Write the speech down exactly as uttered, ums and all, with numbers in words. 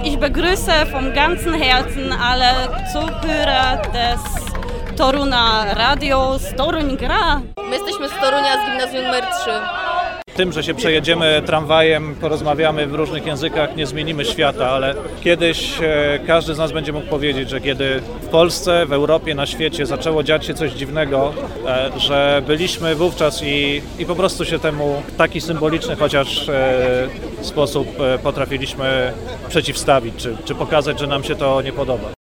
Ich begrüße vom ganzen Herzen alle Zuhörer des Toruna Radios Toruń Gra. My jesteśmy z Torunia, z gimnazjum numer trzy. Tym, że się przejedziemy tramwajem, porozmawiamy w różnych językach, nie zmienimy świata, ale kiedyś e, każdy z nas będzie mógł powiedzieć, że kiedy w Polsce, w Europie, na świecie zaczęło dziać się coś dziwnego, e, że byliśmy wówczas i, i po prostu się temu w taki symboliczny chociaż e, sposób e, potrafiliśmy przeciwstawić, czy, czy pokazać, że nam się to nie podoba.